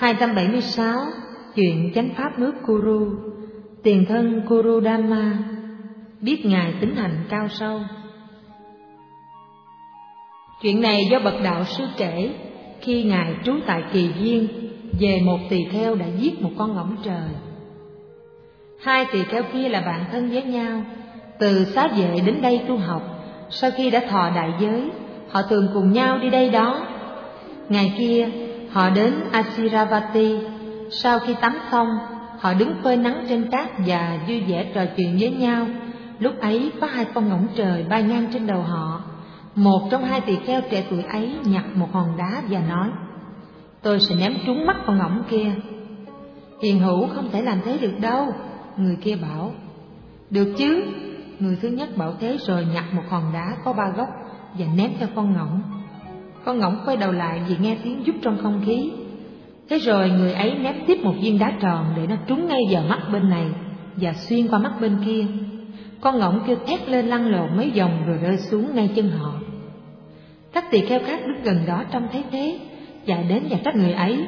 276. Chuyện chánh pháp nước Kuru. Tiền thân Kurudhamma biết Ngài tính hành cao sâu. Chuyện này do bậc đạo sư kể, khi Ngài trú tại Kỳ Viên, về một tỳ kheo đã giết một con ngỗng trời. Hai tỳ kheo kia là bạn thân với nhau, từ xá vệ đến đây tu học. Sau khi đã thọ đại giới, họ thường cùng nhau đi đây đó. Ngày kia họ đến Asiravati. Sau khi tắm xong, họ đứng phơi nắng trên cát và vui vẻ trò chuyện với nhau. Lúc ấy có hai con ngỗng trời bay ngang trên đầu họ. Một trong hai tỳ kheo trẻ tuổi ấy nhặt một hòn đá và nói: "Tôi sẽ ném trúng mắt con ngỗng kia." "Hiền hữu không thể làm thế được đâu," người kia bảo. "Được chứ." Người thứ nhất bảo thế, rồi nhặt một hòn đá có 3 góc và ném cho con ngỗng. Con ngỗng quay đầu lại vì nghe tiếng vút trong không khí. Thế rồi người ấy ném tiếp một viên đá tròn để nó trúng ngay vào mắt bên này và xuyên qua mắt bên kia. Con ngỗng kêu thét lên lăn lộn mấy vòng rồi rơi xuống ngay chân họ. Các tỳ kheo khác đứng gần đó trông thấy thế, chạy đến và trách người ấy: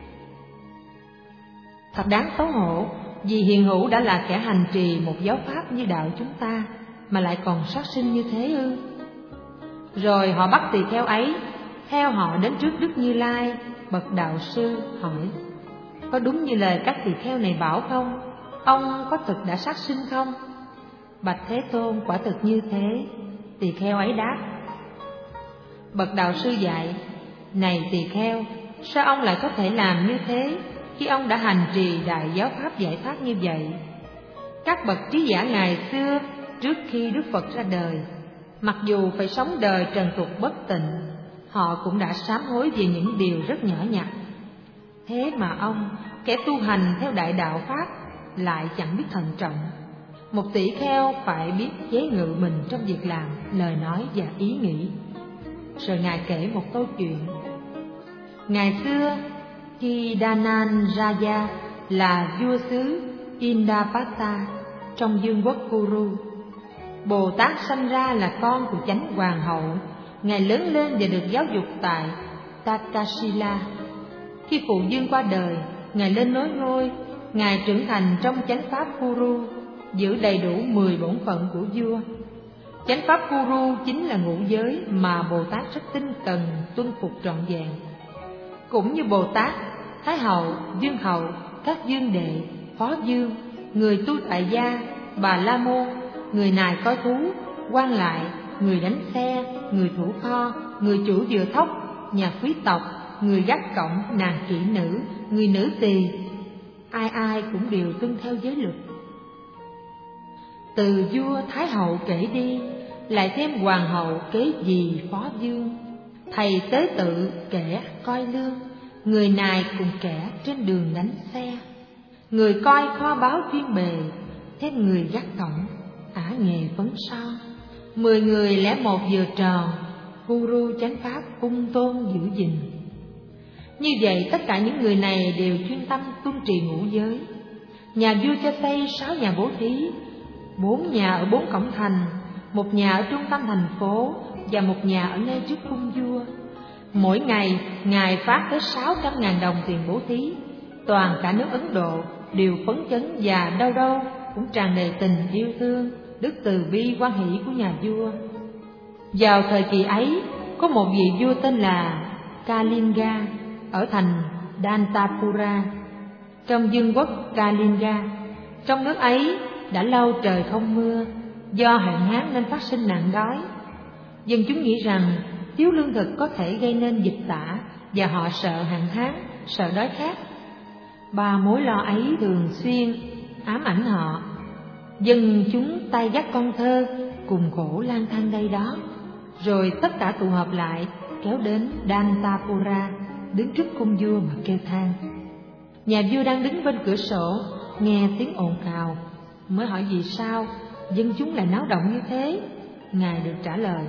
"Thật đáng xấu hổ, vì hiền hữu đã là kẻ hành trì một giáo pháp như đạo chúng ta mà lại còn sát sinh như thế ư?" Rồi họ bắt tỳ kheo ấy theo họ đến trước Đức Như Lai. Bậc đạo sư hỏi: "Có đúng như lời các tỳ kheo này bảo không? Ông có thực đã sát sinh không?" "Bạch Thế Tôn, quả thực như thế," tỳ kheo ấy đáp. Bậc đạo sư dạy: "Này tỳ kheo, sao ông lại có thể làm như thế khi ông đã hành trì đại giáo pháp giải thoát như vậy? Các bậc trí giả ngày xưa trước khi Đức Phật ra đời, mặc dù phải sống đời trần tục bất tịnh, họ cũng đã sám hối về những điều rất nhỏ nhặt. Thế mà ông, kẻ tu hành theo đại đạo pháp, lại chẳng biết thận trọng. Một tỷ kheo phải biết chế ngự mình trong việc làm, lời nói và ý nghĩ." Rồi Ngài kể một câu chuyện. Ngày xưa, khi Danan Raja là vua xứ Indapata trong vương quốc Kuru, Bồ Tát sanh ra là con của chánh hoàng hậu. Ngài lớn lên và được giáo dục tại Takasila. Khi phụ vương qua đời, Ngài lên nối ngôi. Ngài trưởng thành trong chánh pháp Kuru, giữ đầy đủ 10 bổn phận của vua. Chánh pháp Kuru chính là ngũ giới mà Bồ Tát rất tinh cần tuân phục trọn vẹn. Cũng như Bồ Tát, Thái hậu, vương hậu, các vương đệ, phó vương, người tu tại gia, bà la môn, người nài coi thú, quan lại, người đánh xe, người thủ kho, người chủ dừa thóc, nhà quý tộc, người gác cổng, nàng kỹ nữ, người nữ tỳ, ai ai cũng đều tuân theo giới luật. Từ vua Thái hậu kể đi, lại thêm hoàng hậu kế dì phó vương, thầy tế tự kẻ coi lương, người nài cùng kẻ trên đường đánh xe, người coi kho báu chuyên bề, thêm người gác cổng, ả nghề phấn son, 10 người lẻ một vừa tròn, Guru chánh pháp ung tôn giữ gìn. Như vậy tất cả những người này đều chuyên tâm tuân trì ngũ giới. Nhà vua cho xây 6 nhà bố thí, 4 nhà ở 4 cổng thành, 1 nhà ở trung tâm thành phố và 1 nhà ở ngay trước cung vua. Mỗi ngày Ngài phát tới 600.000 đồng tiền bố thí. Toàn cả nước Ấn Độ đều phấn chấn và đâu đâu cũng tràn đầy tình yêu thương, đức từ bi hoan hỷ của nhà vua. Vào thời kỳ ấy, có một vị vua tên là Kalinga ở thành Dantapura trong vương quốc Kalinga. Trong nước ấy đã lâu trời không mưa, do hạn hán nên phát sinh nạn đói. Dân chúng nghĩ rằng thiếu lương thực có thể gây nên dịch tả, và họ sợ hạn hán, sợ đói khát. 3 mối lo ấy thường xuyên ám ảnh họ. Dân chúng tay dắt con thơ cùng khổ lang thang đây đó. Rồi tất cả tụ họp lại, kéo đến Dantapura, đứng trước cung vua mà kêu than. Nhà vua đang đứng bên cửa sổ, nghe tiếng ồn ào, mới hỏi vì sao dân chúng lại náo động như thế. Ngài được trả lời: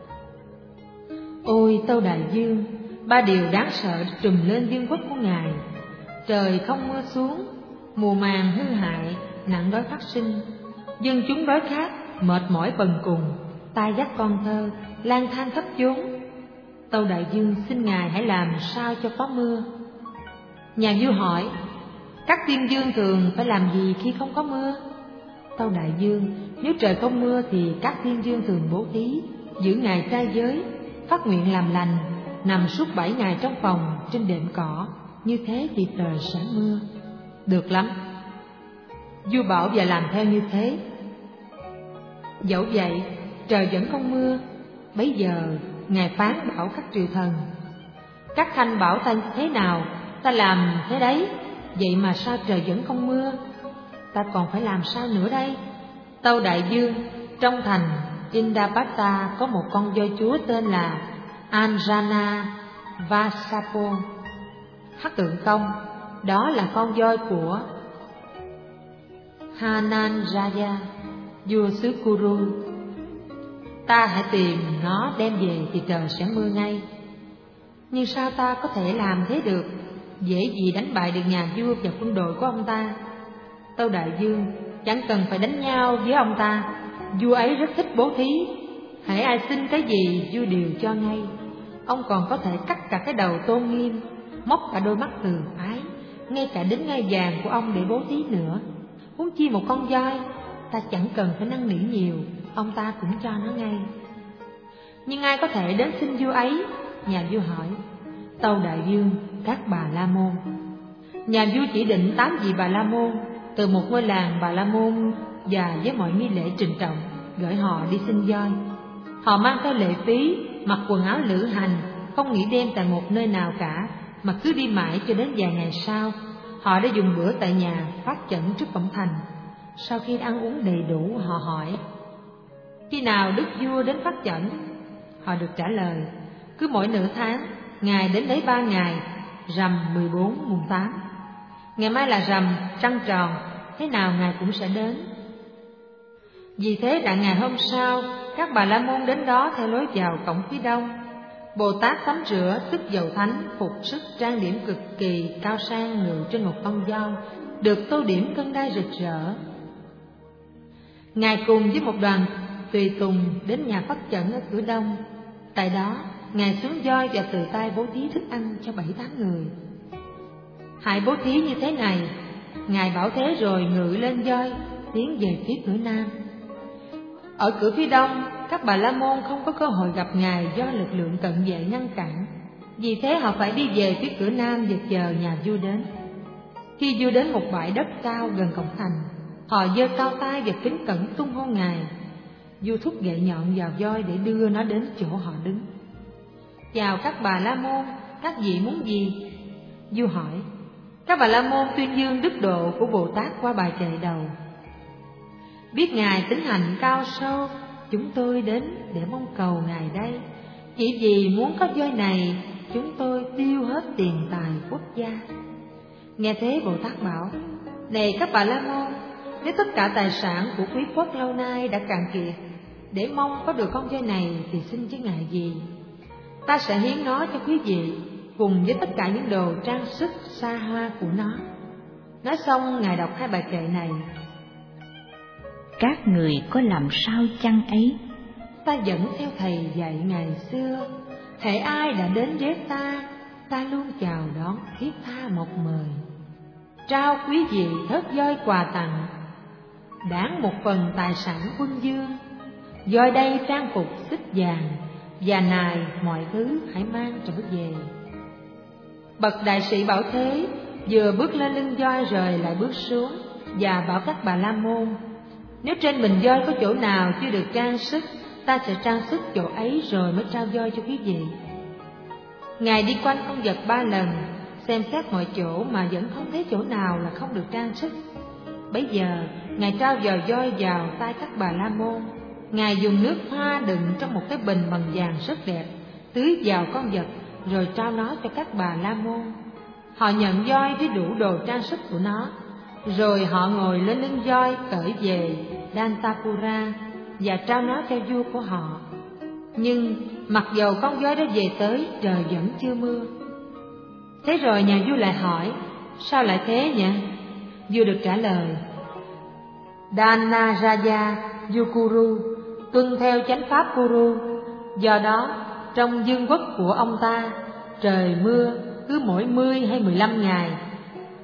"Ôi Tâu Đại Dương, 3 điều đáng sợ trùm lên vương quốc của Ngài. Trời không mưa xuống, mùa màng hư hại, nạn đói phát sinh, dân chúng đói khát, mệt mỏi bần cùng, tay dắt con thơ, lang thang khắp chốn. Tâu Đại Dương xin Ngài hãy làm sao cho có mưa." Nhà vua hỏi: các tiên dương thường phải làm gì khi không có mưa? Tâu đại dương: nếu trời không mưa thì các tiên dương thường bố thí, giữ ngày trai giới, phát nguyện làm lành, nằm suốt 7 ngày trong phòng trên đệm cỏ, như thế thì trời sẽ mưa. Được lắm. Vua bảo và làm theo như thế. Dẫu vậy trời vẫn không mưa. Bấy giờ ngài phán bảo các triều thần: các khanh bảo ta thế nào ta làm thế đấy, vậy mà sao trời vẫn không mưa? Ta còn phải làm sao nữa đây? Tâu đại dương: trong thành Indapata có một con voi chúa tên là Anjana Vasapo. Hắc Tượng Công: đó là con voi của Hananjaya, vua xứ Kuru. Ta hãy tìm nó đem về thì trời sẽ mưa ngay. Nhưng sao ta có thể làm thế được? Dễ gì đánh bại được nhà vua và quân đội của ông ta. Tâu đại dương: chẳng cần phải đánh nhau với ông ta, vua ấy rất thích bố thí. Hễ ai xin cái gì vua đều cho ngay. Ông còn có thể cắt cả cái đầu tôn nghiêm, móc cả đôi mắt từ ái, ngay cả đến ngai vàng của ông để bố thí nữa. Huống chi một con voi, ta chẳng cần phải năn nỉ nhiều, ông ta cũng cho nó ngay. Nhưng ai có thể đến xin vua ấy? Nhà vua hỏi. Tâu đại dương: các Bà La Môn. Nhà vua chỉ định 8 vị Bà La Môn từ một ngôi làng Bà La Môn, và với mọi nghi lễ trịnh trọng gửi họ đi xin voi. Họ mang theo lệ phí, mặc quần áo lữ hành, không nghỉ đêm tại một nơi nào cả, mà cứ đi mãi cho đến vài ngày sau. Họ đã dùng bữa tại nhà phát chẩn trước cổng thành. Sau khi ăn uống đầy đủ, họ hỏi: khi nào đức vua đến phát chẩn? Họ được trả lời: cứ mỗi nửa tháng, ngài đến đấy 3 ngày, rằm 14 mùng 8. Ngày mai là rằm trăng tròn, thế nào ngài cũng sẽ đến. Vì thế đặng ngày hôm sau, các Bà La Môn đến đó theo lối vào cổng phía đông. Bồ Tát tắm rửa, tức dầu thánh, phục sức trang điểm cực kỳ cao sang, ngự trên một con voi, được tô điểm cân đai rực rỡ. Ngài cùng với một đoàn tùy tùng đến nhà phát chẩn ở cửa đông. Tại đó, ngài xuống voi và từ tay bố thí thức ăn cho 7-8 người. Hãy bố thí như thế này. Ngài bảo thế rồi ngự lên voi, tiến về phía cửa nam. Ở cửa phía đông, các Bà La Môn không có cơ hội gặp ngài do lực lượng cận vệ ngăn cản. Vì thế họ phải đi về phía cửa nam và chờ nhà vua đến. Khi vua đến một bãi đất cao gần cổng thành, họ giơ cao tay và kính cẩn tung hôn ngài. Vua thúc gậy nhọn vào voi để đưa nó đến chỗ họ đứng. Chào các Bà La Môn, các vị muốn gì? Vua hỏi. Các Bà La Môn tuyên dương đức độ của Bồ Tát qua bài kệ đầu. Biết ngài tính hạnh cao sâu, chúng tôi đến để mong cầu ngài đây. Chỉ vì muốn có voi này, chúng tôi tiêu hết tiền tài quốc gia. Nghe thế Bồ Tát bảo: này các Bà La Môn, nếu tất cả tài sản của quý quốc lâu nay đã cạn kiệt, để mong có được con voi này thì xin chứ ngại gì. Ta sẽ hiến nó cho quý vị, cùng với tất cả những đồ trang sức xa hoa của nó. Nói xong, ngài đọc 2 bài kệ này. Các người có làm sao chăng ấy? Ta vẫn theo thầy dạy ngày xưa, hễ ai đã đến với ta luôn chào đón thiết tha một mời. Trao quý vị thớt voi quà tặng, đáng một phần tài sản quân dương. Voi đây trang phục xích vàng, và nài mọi thứ hãy mang trở về. Bậc đại sĩ bảo thế, vừa bước lên lưng voi rồi lại bước xuống, và bảo các Bà La Môn: nếu trên mình voi có chỗ nào chưa được trang sức, ta sẽ trang sức chỗ ấy rồi mới trao voi cho quý vị. Ngài đi quanh con vật 3 lần, xem xét mọi chỗ mà vẫn không thấy chỗ nào là không được trang sức. Bấy giờ ngài trao giò voi vào tay các Bà La Môn. Ngài dùng nước hoa đựng trong một cái bình bằng vàng rất đẹp, tưới vào con vật rồi trao nó cho các Bà La Môn. Họ nhận voi với đủ đồ trang sức của nó, rồi họ ngồi lên lưng voi cởi về Dantapura và trao nó cho vua của họ. Nhưng mặc dầu con voi đã về tới, trời vẫn chưa mưa. Thế rồi nhà vua lại hỏi: sao lại thế nhỉ? Vua được trả lời: Dhanaraja vua Kuru tuân theo chánh pháp Kuru, do đó trong vương quốc của ông ta, trời mưa cứ mỗi 10 hay 15 ngày,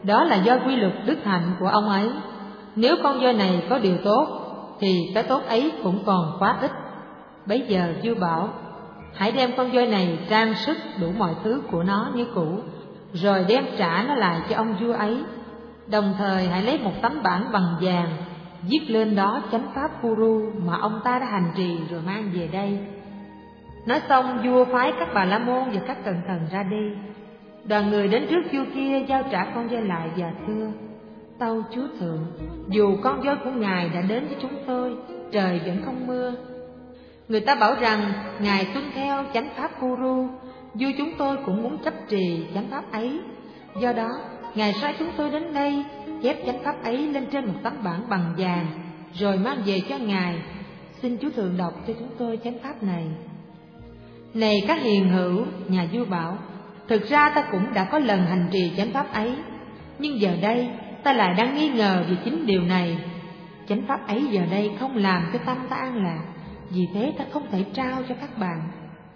Đó là do quy luật đức hạnh của ông ấy. Nếu con voi này có điều tốt, thì cái tốt ấy cũng còn quá ít. Bấy giờ vua bảo, hãy đem con voi này trang sức đủ mọi thứ của nó như cũ, rồi đem trả nó lại cho ông vua ấy. Đồng thời hãy lấy một tấm bảng bằng vàng, viết lên đó chánh pháp Guru mà ông ta đã hành trì rồi mang về đây. Nói xong, vua phái các bà la môn và các cận thần ra đi. Đoàn người đến trước vua kia giao trả con voi lại và thưa, tâu chúa thượng, dù con voi của ngài đã đến với chúng tôi, trời vẫn không mưa. Người ta bảo rằng ngài tuân theo chánh pháp Guru, vua chúng tôi cũng muốn chấp trì chánh pháp ấy. Do đó ngài sai chúng tôi đến đây chép chánh pháp ấy lên trên một tấm bảng bằng vàng, rồi mang về cho ngài. Xin chúa thượng đọc cho chúng tôi chánh pháp này. Này các hiền hữu, nhà vua bảo, thực ra ta cũng đã có lần hành trì chánh pháp ấy, nhưng giờ đây ta lại đang nghi ngờ về chính điều này. Chánh pháp ấy giờ đây không làm cho tâm ta an lạc, vì thế ta không thể trao cho các bạn.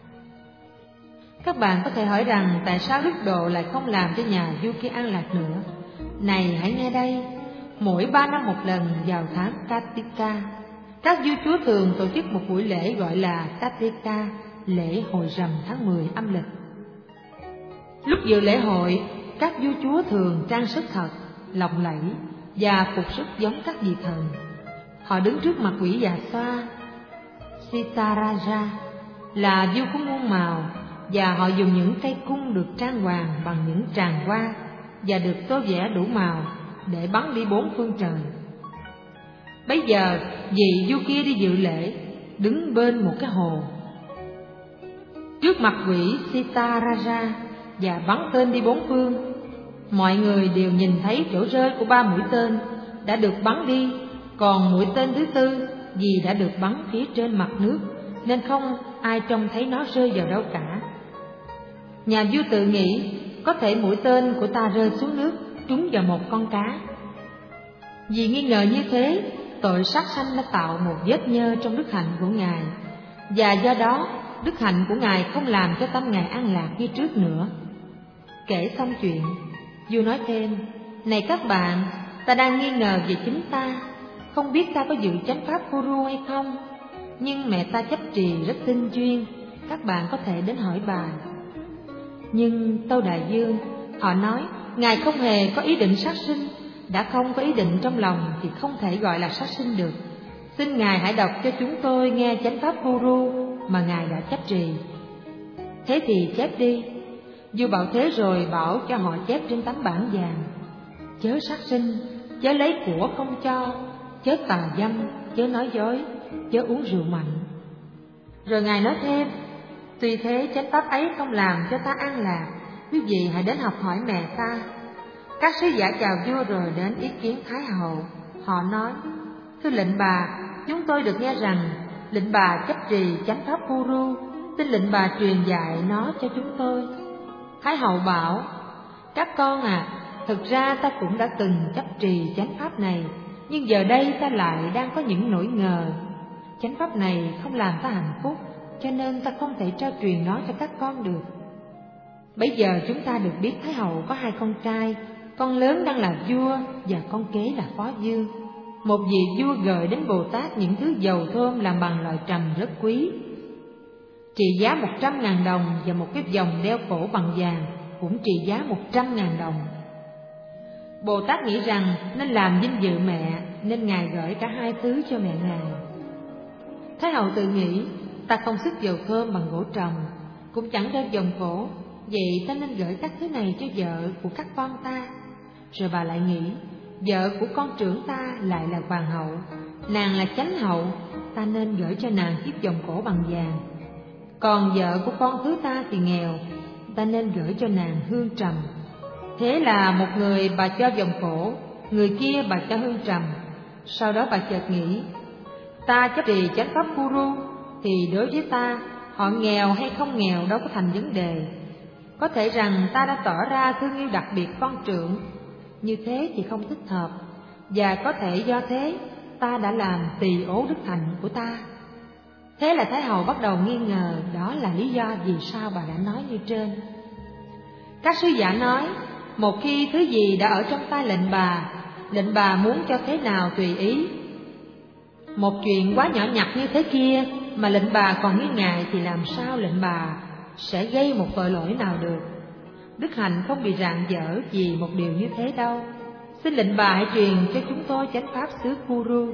Các bạn có thể hỏi rằng tại sao Đức Độ lại không làm cho nhà vua kia an lạc nữa? Này hãy nghe đây, mỗi 3 năm một lần vào tháng Kartika, các vua chúa thường tổ chức một buổi lễ gọi là Kartika, lễ hội rằm tháng 10 âm lịch. Lúc dự lễ hội, các vua chúa thường trang sức thật, lộng lẫy và phục sức giống các vị thần. Họ đứng trước mặt quỷ già xoa Sitaraja, là vua có muôn màu, và họ dùng những cây cung được trang hoàng bằng những tràng hoa và được tô vẽ đủ màu để bắn đi 4 phương trời. Bấy giờ vị vua kia đi dự lễ, đứng bên một cái hồ trước mặt quỷ Sitaraja và bắn tên đi 4 phương. Mọi người đều nhìn thấy chỗ rơi của 3 mũi tên đã được bắn đi, còn mũi tên thứ 4 vì đã được bắn phía trên mặt nước nên không ai trông thấy nó rơi vào đâu cả. Nhà vua tự nghĩ có thể mũi tên của ta rơi xuống nước trúng vào một con cá. Vì nghi ngờ như thế, tội sát sanh đã tạo một vết nhơ trong đức hạnh của ngài, và do đó đức hạnh của ngài không làm cho tâm ngài an lạc như trước nữa. Kể xong chuyện, vua nói thêm, này các bạn, ta đang nghi ngờ về chính ta, không biết ta có dự chánh pháp Guru hay không, nhưng mẹ ta chấp trì rất tinh chuyên, các bạn có thể đến hỏi bà. Nhưng tâu đại vương, họ nói ngài không hề có ý định sát sinh, đã không có ý định trong lòng thì không thể gọi là sát sinh được. Xin ngài hãy đọc cho chúng tôi nghe chánh pháp Guru mà ngài đã chấp trì. Thế thì chép đi. Vua bảo thế rồi bảo cho họ chép trên tấm bảng vàng, chớ sát sinh, chớ lấy của không cho, chớ tà dâm, chớ nói dối, chớ uống rượu mạnh. Rồi ngài nói thêm, tuy thế chánh pháp ấy không làm cho ta an lạc, quý vị hãy đến học hỏi mẹ ta. Các sứ giả chào vua rồi đến ý kiến Thái hậu. Họ nói, thưa lệnh bà, chúng tôi được nghe rằng lệnh bà chấp trì chánh pháp Guru, xin lệnh bà truyền dạy nó cho chúng tôi. Thái hậu bảo, các con à, thực ra ta cũng đã từng chấp trì chánh pháp này, nhưng giờ đây ta lại đang có những nỗi ngờ. Chánh pháp này không làm ta hạnh phúc, cho nên ta không thể trao truyền nó cho các con được. Bây giờ chúng ta được biết Thái hậu có 2 con trai, con lớn đang là vua và con kế là phó vương. Một vị vua gợi đến Bồ Tát những thứ dầu thơm làm bằng loại trầm rất quý, trị giá 100.000 đồng, và một cái vòng đeo cổ bằng vàng cũng trị giá 100.000 đồng. Bồ Tát nghĩ rằng nên làm vinh dự mẹ, nên ngài gửi cả 2 thứ cho mẹ ngài. Thái hậu tự nghĩ, ta không sức dầu thơm bằng gỗ trầm, cũng chẳng đeo vòng cổ, vậy ta nên gửi các thứ này cho vợ của các con ta. Rồi bà lại nghĩ, vợ của con trưởng ta lại là hoàng hậu, nàng là chánh hậu, ta nên gửi cho nàng chiếc vòng cổ bằng vàng. Còn vợ của con thứ ta thì nghèo, ta nên gửi cho nàng hương trầm. Thế là một người bà cho vòng cổ, người kia bà cho hương trầm. Sau đó bà chợt nghĩ, ta chấp trì chánh pháp Guru thì đối với ta, họ nghèo hay không nghèo đâu có thành vấn đề. Có thể rằng ta đã tỏ ra thương yêu đặc biệt con trưởng, như thế thì không thích hợp, và có thể do thế ta đã làm tỳ ố đức hạnh của ta. Thế là Thái hậu bắt đầu nghi ngờ đó là lý do vì sao bà đã nói như trên. Các sứ giả nói, một khi thứ gì đã ở trong tay lệnh bà muốn cho thế nào tùy ý. Một chuyện quá nhỏ nhặt như thế kia mà lệnh bà còn nghi ngại thì làm sao lệnh bà sẽ gây một tội lỗi nào được. Đức Hạnh không bị rạng dở vì một điều như thế đâu. Xin lệnh bà hãy truyền cho chúng tôi chánh pháp xứ Kuru.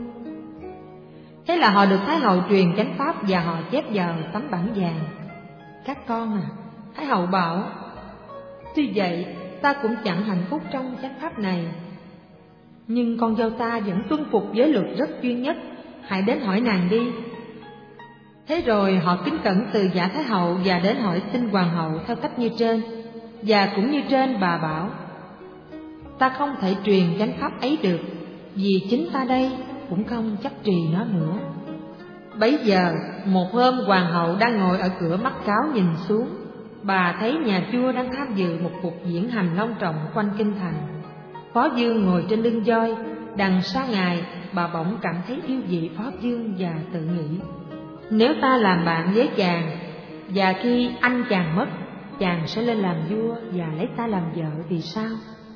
Thế là họ được Thái hậu truyền chánh pháp và họ chép vào tấm bản vàng. Các con à, Thái hậu bảo, tuy vậy ta cũng chẳng hạnh phúc trong chánh pháp này, nhưng con dâu ta vẫn tuân phục giới luật rất chuyên nhất, hãy đến hỏi nàng đi. Thế rồi họ kính cẩn từ giả Thái hậu và đến hỏi xin hoàng hậu theo cách như trên. Và cũng như trên bà bảo, ta không thể truyền chánh pháp ấy được, vì chính ta đây cũng không chấp trì nó nữa. Bấy giờ một hôm hoàng hậu đang ngồi ở cửa mắt cáo nhìn xuống, bà thấy nhà vua đang tham dự một cuộc diễn hành long trọng quanh kinh thành. Phó Dương ngồi trên lưng voi, đằng sau ngài bà bỗng cảm thấy yêu dị Phó Dương và tự nghĩ, nếu ta làm bạn với chàng và khi anh chàng mất, chàng sẽ lên làm vua và lấy ta làm vợ thì sao?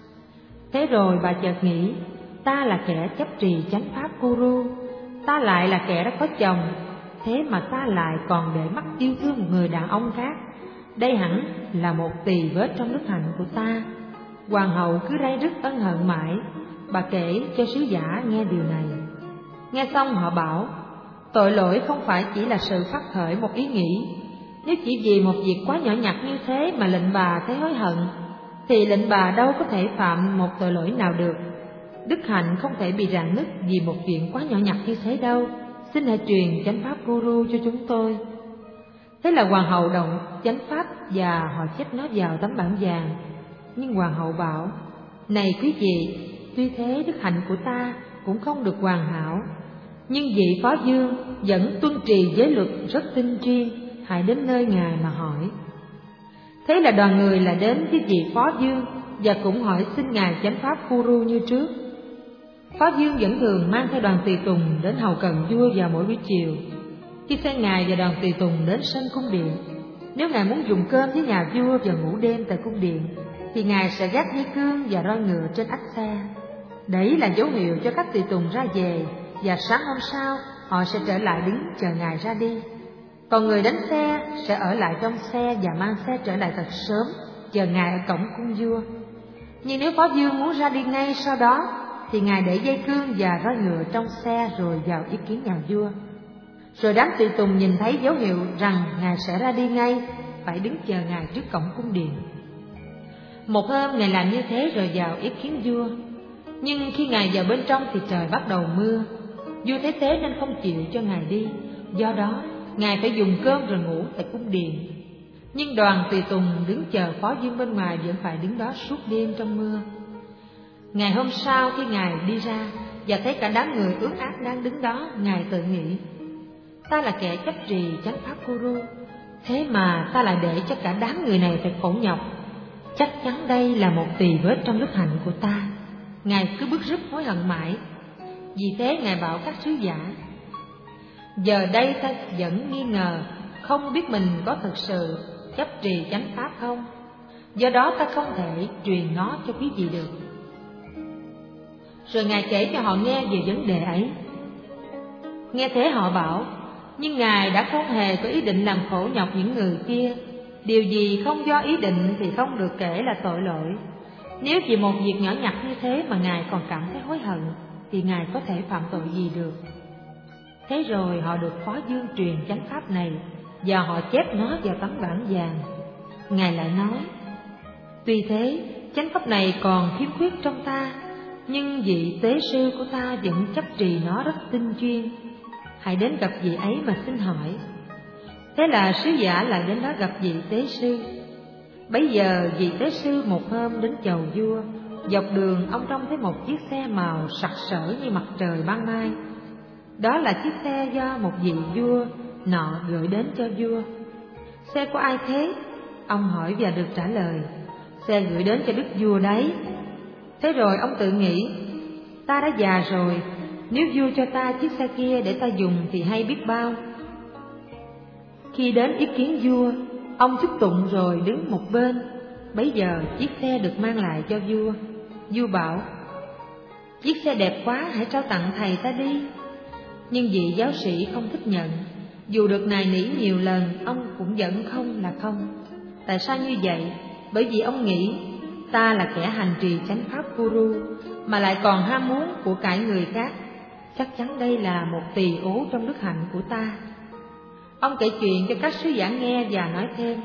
Thế rồi bà chợt nghĩ, ta là kẻ chấp trì chánh pháp Kuru, ta lại là kẻ đã có chồng, thế mà ta lại còn để mắt yêu thương một người đàn ông khác. Đây hẳn là một tỳ vết trong đức hạnh của ta. Hoàng hậu cứ ray rứt ân hận mãi. Bà kể cho sứ giả nghe điều này. Nghe xong họ bảo, tội lỗi không phải chỉ là sự phát khởi một ý nghĩ. Nếu chỉ vì một việc quá nhỏ nhặt như thế mà lệnh bà thấy hối hận, thì lệnh bà đâu có thể phạm một tội lỗi nào được. Đức Hạnh không thể bị rạn nứt vì một chuyện quá nhỏ nhặt như thế đâu. Xin hãy truyền chánh pháp Guru cho chúng tôi. Thế là hoàng hậu động chánh pháp và họ chép nó vào tấm bản vàng. Nhưng hoàng hậu bảo, này quý vị, tuy thế đức hạnh của ta cũng không được hoàn hảo, nhưng vị Phó Dương vẫn tuân trì giới luật rất tinh chuyên, hãy đến nơi ngài mà hỏi. Thế là đoàn người là đến với vị Phó Dương và cũng hỏi xin ngài chánh pháp Guru như trước. Phó Dương vẫn thường mang theo đoàn tùy tùng đến hầu cận vua vào mỗi buổi chiều. Khi xe ngài và đoàn tùy tùng đến sân cung điện, nếu ngài muốn dùng cơm với nhà vua và ngủ đêm tại cung điện, thì ngài sẽ gác dây cương và roi ngựa trên ách xe. Đấy là dấu hiệu cho các tùy tùng ra về, và sáng hôm sau họ sẽ trở lại đứng chờ ngài ra đi. Còn người đánh xe sẽ ở lại trong xe và mang xe trở lại thật sớm, chờ ngài ở cổng cung vua. Nhưng nếu Phó Dương muốn ra đi ngay sau đó, thì ngài để dây cương và roi ngựa trong xe rồi vào ý kiến nhà vua. Rồi đám tùy tùng nhìn thấy dấu hiệu rằng ngài sẽ ra đi ngay, phải đứng chờ ngài trước cổng cung điện. Một hôm ngài làm như thế rồi vào ý kiến vua. Nhưng khi ngài vào bên trong thì trời bắt đầu mưa. Vua thấy thế nên không chịu cho ngài đi, do đó ngài phải dùng cơm rồi ngủ tại cung điện. Nhưng đoàn tùy tùng đứng chờ Phó Dương bên ngoài vẫn phải đứng đó suốt đêm trong mưa. Ngày hôm sau khi ngài đi ra và thấy cả đám người ướt át đang đứng đó, ngài tự nghĩ, ta là kẻ chấp trì chánh pháp Guru, thế mà ta lại để cho cả đám người này phải khổ nhọc. Chắc chắn đây là một tỳ vết trong đức hạnh của ta. Ngài cứ bức rứt hối hận mãi. Vì thế ngài bảo các sứ giả, giờ đây ta vẫn nghi ngờ, không biết mình có thực sự chấp trì chánh pháp không, do đó ta không thể truyền nó cho quý vị được. Rồi ngài kể cho họ nghe về vấn đề ấy. Nghe thế họ bảo, nhưng ngài đã không hề có ý định làm khổ nhọc những người kia. Điều gì không do ý định thì không được kể là tội lỗi. Nếu vì một việc nhỏ nhặt như thế mà ngài còn cảm thấy hối hận, thì ngài có thể phạm tội gì được. Thế rồi họ được Phó Dương truyền chánh pháp này, và họ chép nó vào tấm bản vàng. Ngài lại nói, tuy thế chánh pháp này còn khiếm khuyết trong ta, nhưng vị tế sư của ta vẫn chấp trì nó rất tinh chuyên, hãy đến gặp vị ấy mà xin hỏi. Thế là sứ giả lại đến đó gặp vị tế sư. Bấy giờ vị tế sư một hôm đến chầu vua. Dọc đường ông trông thấy một chiếc xe màu sặc sỡ như mặt trời ban mai. Đó là chiếc xe do một vị vua nọ gửi đến cho vua. Xe của ai thế? Ông hỏi và được trả lời, xe gửi đến cho đức vua đấy. Thế rồi ông tự nghĩ, ta đã già rồi, nếu vua cho ta chiếc xe kia để ta dùng thì hay biết bao. Khi đến ý kiến vua, ông chúc tụng rồi đứng một bên. Bấy giờ chiếc xe được mang lại cho vua. Vua bảo: chiếc xe đẹp quá, hãy trao tặng thầy ta đi. Nhưng vị giáo sĩ không thích nhận. Dù được nài nỉ nhiều lần, ông cũng vẫn không là không. Tại sao như vậy? Bởi vì ông nghĩ ta là kẻ hành trì chánh pháp guru, mà lại còn ham muốn của cải người khác. Chắc chắn đây là một tỳ ố trong đức hạnh của ta. Ông kể chuyện cho các sứ giả nghe và nói thêm: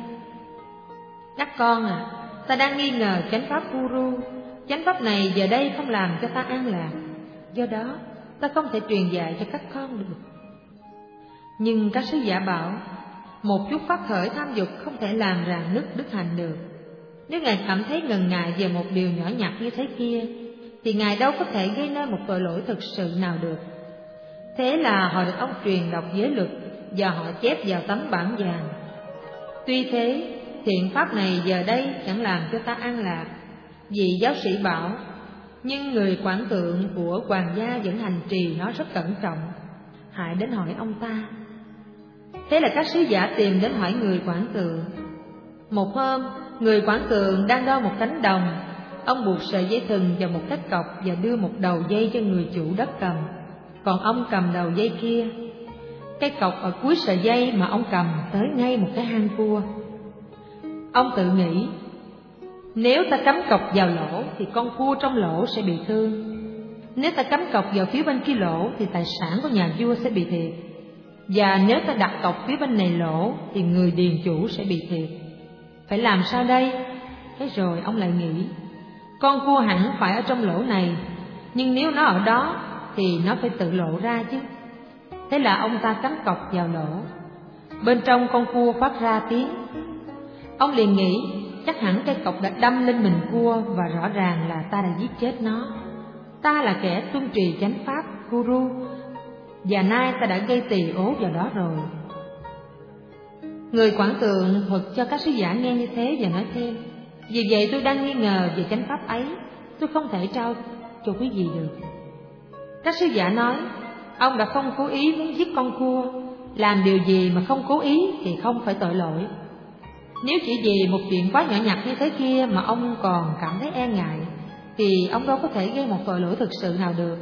các con à, ta đang nghi ngờ chánh pháp guru. Chánh pháp này giờ đây không làm cho ta an lạc, do đó ta không thể truyền dạy cho các con được. Nhưng các sứ giả bảo: một chút phát khởi tham dục không thể làm rạn nứt đức hạnh được. Nếu Ngài cảm thấy ngần ngại về một điều nhỏ nhặt như thế kia, thì Ngài đâu có thể gây nên một tội lỗi thực sự nào được. Thế là họ được ông truyền đọc giới luật và họ chép vào tấm bản vàng. Tuy thế, thiện pháp này giờ đây chẳng làm cho ta an lạc. Vị giáo sĩ bảo: nhưng người quản tượng của hoàng gia vẫn hành trì nó rất cẩn trọng, hãy đến hỏi ông ta. Thế là các sứ giả tìm đến hỏi người quản tượng. Một hôm, người quản tượng đang đo một cánh đồng. Ông buộc sợi dây thừng vào một cái cọc và đưa một đầu dây cho người chủ đất cầm, còn ông cầm đầu dây kia. Cái cọc ở cuối sợi dây mà ông cầm tới ngay một cái hang cua. Ông tự nghĩ: nếu ta cắm cọc vào lỗ thì con cua trong lỗ sẽ bị thương. Nếu ta cắm cọc vào phía bên kia lỗ thì tài sản của nhà vua sẽ bị thiệt. Và nếu ta đặt cọc phía bên này lỗ thì người điền chủ sẽ bị thiệt. Phải làm sao đây? Thế rồi ông lại nghĩ: con cua hẳn phải ở trong lỗ này, nhưng nếu nó ở đó thì nó phải tự lộ ra chứ. Thế là ông ta cắm cọc vào lỗ. Bên trong con cua phát ra tiếng. Ông liền nghĩ chắc hẳn cây cọc đã đâm lên mình cua, và rõ ràng là ta đã giết chết nó. Ta là kẻ tuân trì chánh pháp guru, và nay ta đã gây tỳ ố vào đó rồi. Người quản tượng thuật cho các sứ giả nghe như thế và nói thêm: vì vậy tôi đang nghi ngờ về chánh pháp ấy, tôi không thể trao cho quý vị được. Các sứ giả nói: ông đã không cố ý muốn giết con cua. Làm điều gì mà không cố ý thì không phải tội lỗi. Nếu chỉ vì một chuyện quá nhỏ nhặt như thế kia mà ông còn cảm thấy e ngại, thì ông đâu có thể gây một tội lỗi thực sự nào được.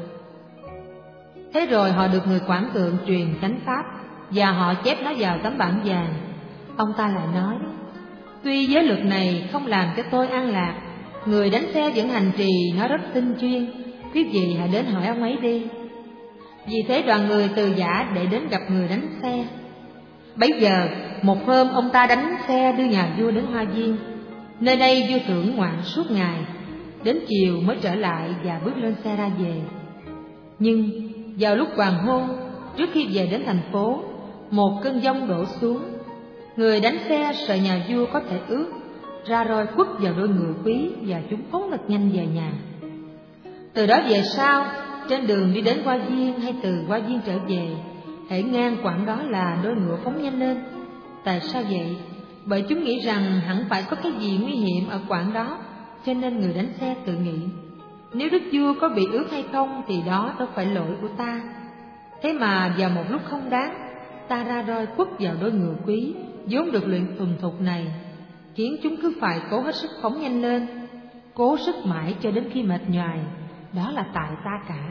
Thế rồi họ được người quản tượng truyền chánh pháp, và họ chép nó vào tấm bản vàng. Ông ta lại nói: tuy giới luật này không làm cho tôi an lạc, người đánh xe vẫn hành trì nó rất tinh chuyên. Quý vị hãy đến hỏi ông ấy đi. Vì thế đoàn người từ giả để đến gặp người đánh xe. Bấy giờ một hôm ông ta đánh xe đưa nhà vua đến hoa viên. Nơi đây vua thưởng ngoạn suốt ngày, đến chiều mới trở lại và bước lên xe ra về. Nhưng vào lúc hoàng hôn, trước khi về đến thành phố, một cơn giông đổ xuống. Người đánh xe sợ nhà vua có thể ướt, ra roi quất vào đôi ngựa quý, và chúng phóng thật nhanh về nhà. Từ đó về sau, trên đường đi đến hoa viên hay từ hoa viên trở về, hễ ngang quãng đó là đôi ngựa phóng nhanh lên. Tại sao vậy? Bởi chúng nghĩ rằng hẳn phải có cái gì nguy hiểm ở quãng đó, cho nên người đánh xe tự nghĩ: nếu đức vua có bị ướt hay không thì đó đâu phải lỗi của ta. Thế mà vào một lúc không đáng, ta ra roi quất vào đôi ngựa quý vốn được luyện thuần thục này, khiến chúng cứ phải cố hết sức phóng nhanh lên, cố sức mãi cho đến khi mệt nhoài. Đó là tại ta cả.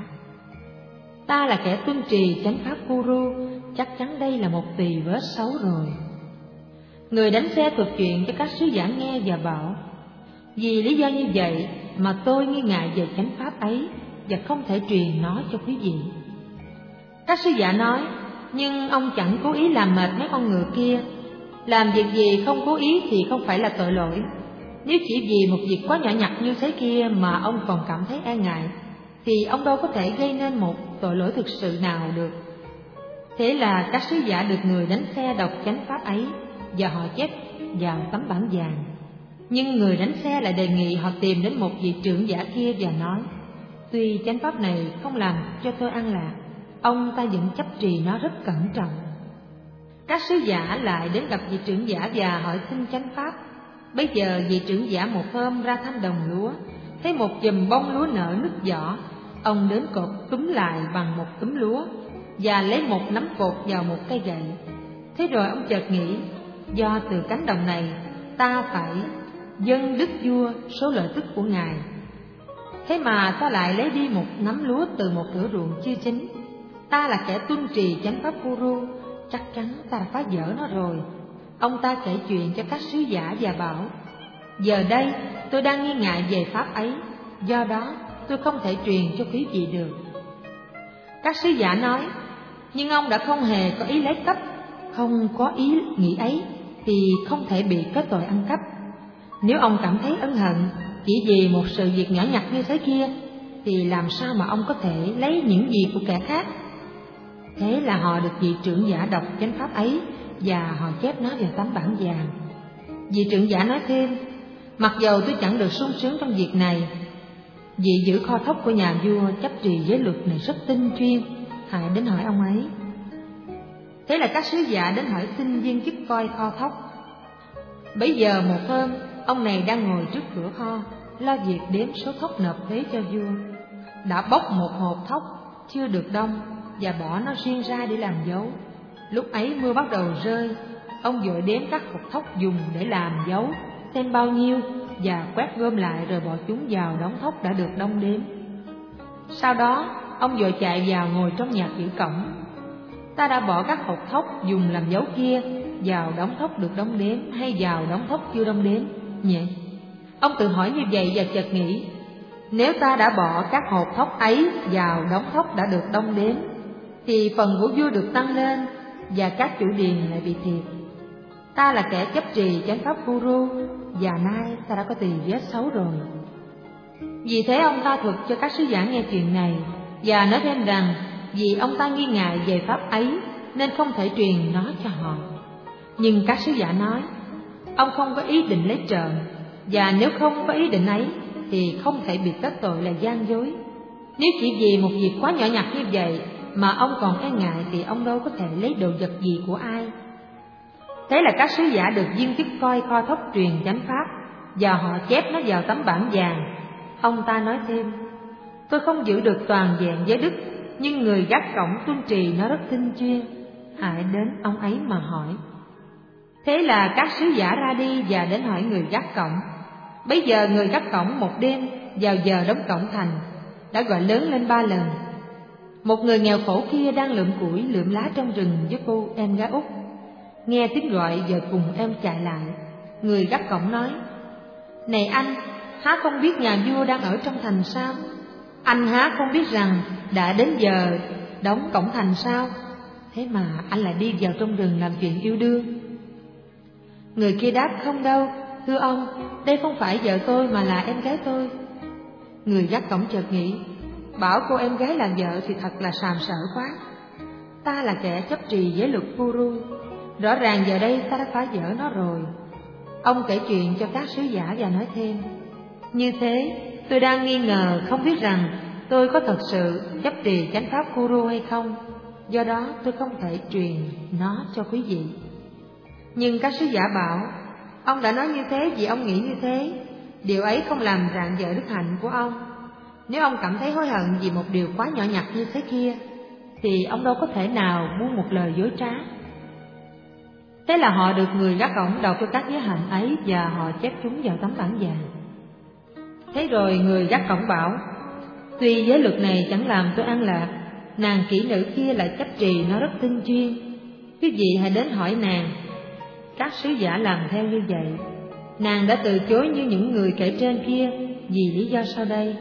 Ta là kẻ tuân trì chánh pháp guru, chắc chắn đây là một tỳ vết xấu rồi. Người đánh xe thuật chuyện cho các sứ giả nghe và bảo: vì lý do như vậy mà tôi nghi ngại về chánh pháp ấy và không thể truyền nó cho quý vị. Các sứ giả nói: nhưng ông chẳng cố ý làm mệt mấy con ngựa kia. Làm việc gì không cố ý thì không phải là tội lỗi. Nếu chỉ vì một việc quá nhỏ nhặt như thế kia mà ông còn cảm thấy e ngại, thì ông đâu có thể gây nên một tội lỗi thực sự nào được. Thế là các sứ giả được người đánh xe đọc chánh pháp ấy, và họ chép vào tấm bản vàng. Nhưng người đánh xe lại đề nghị họ tìm đến một vị trưởng giả kia và nói: tuy chánh pháp này không làm cho tôi an lạc, ông ta vẫn chấp trì nó rất cẩn trọng. Các sứ giả lại đến gặp vị trưởng giả và hỏi xin chánh pháp. Bây giờ vị trưởng giả một hôm ra thăm đồng lúa, thấy một chùm bông lúa nở nứt vỏ. Ông đến cột túm lại bằng một túm lúa, và lấy một nắm cột vào một cây gậy. Thế rồi ông chợt nghĩ: do từ cánh đồng này ta phải dâng đức vua số lợi tức của ngài. Thế mà ta lại lấy đi một nắm lúa từ một thửa ruộng chưa chín. Ta là kẻ tuân trì chánh pháp Guru, chắc chắn ta đã phá vỡ nó rồi. Ông ta kể chuyện cho các sứ giả và bảo: giờ đây tôi đang nghi ngại về pháp ấy, do đó tôi không thể truyền cho quý vị được. Các sứ giả nói: nhưng ông đã không hề có ý lấy cắp, không có ý nghĩ ấy thì không thể bị kết tội ăn cắp. Nếu ông cảm thấy ân hận chỉ vì một sự việc nhỏ nhặt như thế kia, thì làm sao mà ông có thể lấy những gì của kẻ khác? Thế là họ được vị trưởng giả đọc chánh pháp ấy, và họ chép nó vào tấm bảng vàng. Vị trưởng giả nói thêm: mặc dầu tôi chẳng được sung sướng trong việc này, vị giữ kho thóc của nhà vua chấp trì giới luật này rất tinh chuyên, hãy đến hỏi ông ấy. Thế là các sứ giả đến hỏi xin viên chức coi kho thóc. Bấy giờ một hôm, ông này đang ngồi trước cửa kho, lo việc đếm số thóc nộp thuế cho vua. Đã bóc một hộp thóc chưa được đông và bỏ nó riêng ra để làm dấu. Lúc ấy mưa bắt đầu rơi, ông vội đếm các hộp thóc dùng để làm dấu, xem bao nhiêu và quét gom lại rồi bỏ chúng vào đống thóc đã được đong đếm. Sau đó ông vội chạy vào ngồi trong nhà giữ cổng. Ta đã bỏ các hộp thóc dùng làm dấu kia vào đống thóc được đong đếm hay vào đống thóc chưa đong đếm nhỉ? Ông tự hỏi như vậy và chợt nghĩ: nếu ta đã bỏ các hộp thóc ấy vào đống thóc đã được đong đếm, thì phần của vua được tăng lên và các chủ điền lại bị thiệt. Ta là kẻ chấp trì chánh pháp Guru, và nay ta đã có tỳ vết xấu rồi. Vì thế ông ta thuật cho các sứ giả nghe chuyện này, và nói thêm rằng vì ông ta nghi ngại về pháp ấy nên không thể truyền nó cho họ. Nhưng các sứ giả nói: ông không có ý định lấy trộm, và nếu không có ý định ấy thì không thể bị kết tội là gian dối. Nếu chỉ vì một việc quá nhỏ nhặt như vậy mà ông còn e ngại thì ông đâu có thể lấy đồ vật gì của ai. Thế là các sứ giả được viên chức coi kho thóc truyền chánh pháp, và họ chép nó vào tấm bảng vàng. Ông ta nói thêm: tôi không giữ được toàn vẹn giới đức, nhưng người gác cổng tuân trì nó rất tinh chuyên, hãy đến ông ấy mà hỏi. Thế là các sứ giả ra đi và đến hỏi người gác cổng. Bấy giờ người gác cổng một đêm vào giờ đóng cổng thành đã gọi lớn lên 3 lần. Một người nghèo khổ kia đang lượm củi lượm lá trong rừng với cô em gái út. Nghe tiếng gọi giờ cùng em chạy lại. Người gác cổng nói: này anh, há không biết nhà vua đang ở trong thành sao? Anh há không biết rằng đã đến giờ đóng cổng thành sao? Thế mà anh lại đi vào trong rừng làm chuyện yêu đương. Người kia đáp: không đâu, thưa ông, đây không phải vợ tôi mà là em gái tôi. Người gác cổng chợt nghĩ: bảo cô em gái làm vợ thì thật là sàm sỡ quá. Ta là kẻ chấp trì giới luật Guru, rõ ràng giờ đây ta đã phá vỡ nó rồi. Ông kể chuyện cho các sứ giả và nói thêm: như thế tôi đang nghi ngờ không biết rằng tôi có thật sự chấp trì chánh pháp Guru hay không, do đó tôi không thể truyền nó cho quý vị. Nhưng các sứ giả bảo: ông đã nói như thế vì ông nghĩ như thế, điều ấy không làm rạng rỡ đức hạnh của ông. Nếu ông cảm thấy hối hận vì một điều quá nhỏ nhặt như thế kia, thì ông đâu có thể nào buông một lời dối trá. Thế là họ được người gác cổng đọc cho các giới hạnh ấy, và họ chép chúng vào tấm bảng vàng. Thế rồi người gác cổng bảo: tuy giới luật này chẳng làm tôi an lạc, nàng kỹ nữ kia lại chấp trì nó rất tinh chuyên, quý vị hãy đến hỏi nàng. Các sứ giả làm theo như vậy. Nàng đã từ chối như những người kể trên kia vì lý do sau đây.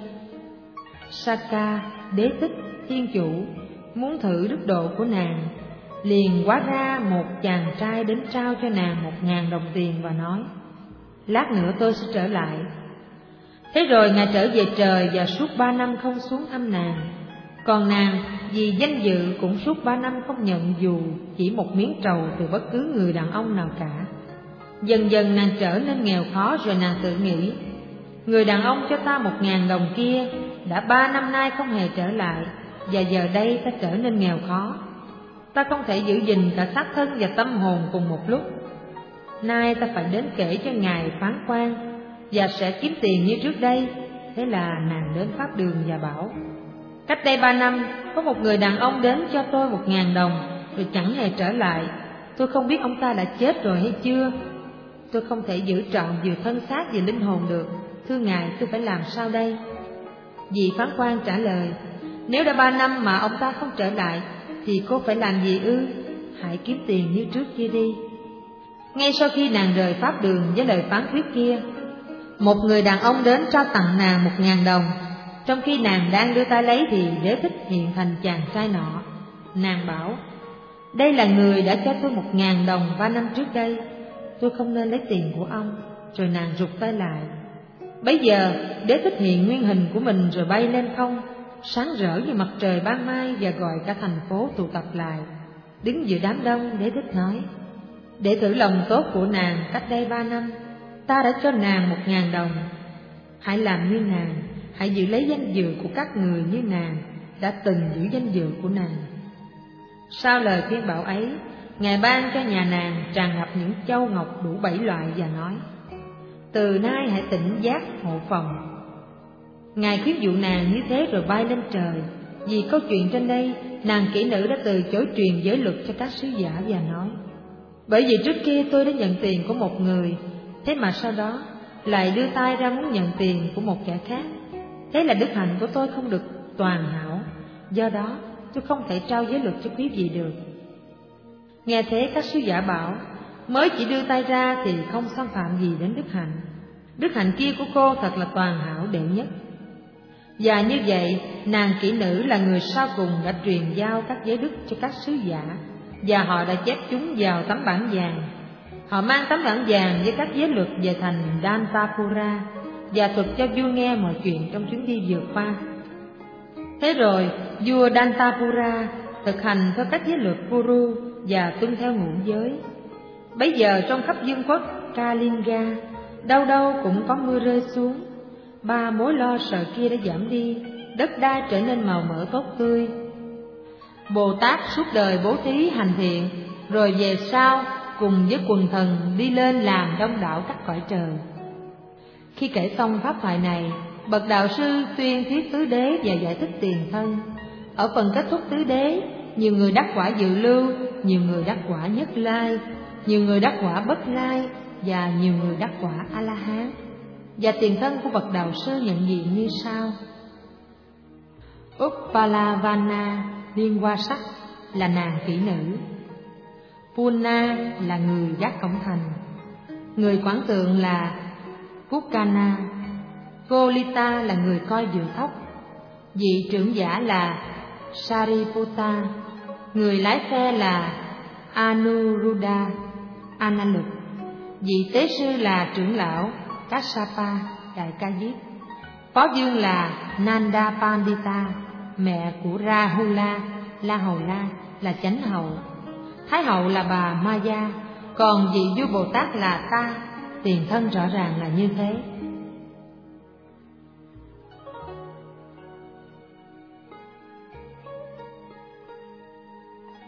Saka, đế thích, thiên chủ muốn thử đức độ của nàng, liền hóa ra một chàng trai đến trao cho nàng 1000 đồng tiền và nói: lát nữa tôi sẽ trở lại. Thế rồi ngài trở về trời và suốt 3 năm không xuống thăm nàng. Còn nàng vì danh dự cũng suốt 3 năm không nhận dù chỉ một miếng trầu từ bất cứ người đàn ông nào cả. Dần dần nàng trở nên nghèo khó, rồi nàng tự nghĩ: người đàn ông cho ta 1000 đồng kia đã 3 năm nay không hề trở lại, và giờ đây ta trở nên nghèo khó. Ta không thể giữ gìn cả xác thân và tâm hồn cùng một lúc. Nay ta phải đến kể cho ngài phán quan và sẽ kiếm tiền như trước đây. Thế là nàng đến pháp đường và bảo: cách đây 3 năm có một người đàn ông đến cho tôi 1000 đồng rồi chẳng hề trở lại. Tôi không biết ông ta đã chết rồi hay chưa. Tôi không thể giữ trọn vừa thân xác vừa linh hồn được. Thưa Ngài, tôi phải làm sao đây? Vị phán quan trả lời: Nếu đã 3 năm mà ông ta không trở lại thì cô phải làm gì ư? Hãy kiếm tiền như trước kia đi. Ngay sau khi nàng rời pháp đường với lời phán quyết kia, một người đàn ông đến trao tặng nàng 1.000 đồng. Trong khi nàng đang đưa tay lấy thì Đế Thích hiện thành chàng trai nọ. Nàng bảo: Đây là người đã cho tôi 1.000 đồng 3 năm trước đây. Tôi không nên lấy tiền của ông. Rồi nàng rụt tay lại. Bấy giờ Đế Thích hiện nguyên hình của mình rồi bay lên không, sáng rỡ như mặt trời ban mai, và gọi cả thành phố tụ tập lại. Đứng giữa đám đông, Đế Thích nói: Để thử lòng tốt của nàng, cách đây 3 năm ta đã cho nàng 1.000 đồng. Hãy làm như nàng, hãy giữ lấy danh dự của các người như nàng đã từng giữ danh dự của nàng. Sau lời khuyên bảo ấy, Ngài ban cho nhà nàng tràn ngập những châu ngọc đủ 7 loại và nói: Từ nay hãy tỉnh giác hộ phòng. Ngài khuyến dụ nàng như thế rồi bay lên trời. Vì câu chuyện trên đây, nàng kỹ nữ đã từ chối truyền giới luật cho các sứ giả và nói: Bởi vì trước kia tôi đã nhận tiền của một người, thế mà sau đó lại đưa tay ra muốn nhận tiền của một kẻ khác. Thế là đức hạnh của tôi không được toàn hảo, do đó tôi không thể trao giới luật cho quý vị được. Nghe thế các sứ giả bảo: Mới chỉ đưa tay ra thì không xâm phạm gì đến đức hạnh. Đức hạnh kia của cô thật là toàn hảo đệ nhất. Và như vậy, nàng kỹ nữ là người sau cùng đã truyền giao các giới đức cho các sứ giả, và họ đã chép chúng vào tấm bản vàng. Họ mang tấm bản vàng với các giới luật về thành Dantapura và thuật cho vua nghe mọi chuyện trong chuyến đi vừa qua. Thế rồi vua Dantapura thực hành theo các giới luật Kuru và tuân theo ngũ giới. Bấy giờ trong khắp vương quốc Kalinga, đâu đâu cũng có mưa rơi xuống. 3 mối lo sợ kia đã giảm đi, đất đai trở nên màu mỡ tốt tươi. Bồ Tát suốt đời bố thí hành thiện, rồi về sau cùng với quần thần đi lên làm đông đảo các cõi trời. Khi kể xong pháp thoại này, bậc đạo sư tuyên thuyết tứ đế và giải thích tiền thân. Ở phần kết thúc tứ đế, nhiều người đắc quả dự lưu, nhiều người đắc quả nhất lai, nhiều người đắc quả bất lai, và nhiều người đắc quả A La Hán. Và tiền thân của bậc đạo sư nhận diện như sau: Uppalavana Liên Hoa Sắc là nàng kỹ nữ, Puna là người gác cổng thành, người quản tượng là Kukana, Golita là người coi dự thóc, vị trưởng giả là Sariputta, người lái xe là Anuruddha Analuk, vị tế sư là trưởng lão Kassapa đại ca diếp, phó vương là Nanda Pandita, mẹ của Rahula La Hầu La là chánh hậu, thái hậu là bà Maya, còn vị vua Bồ Tát là ta. Tiền thân rõ ràng là như thế.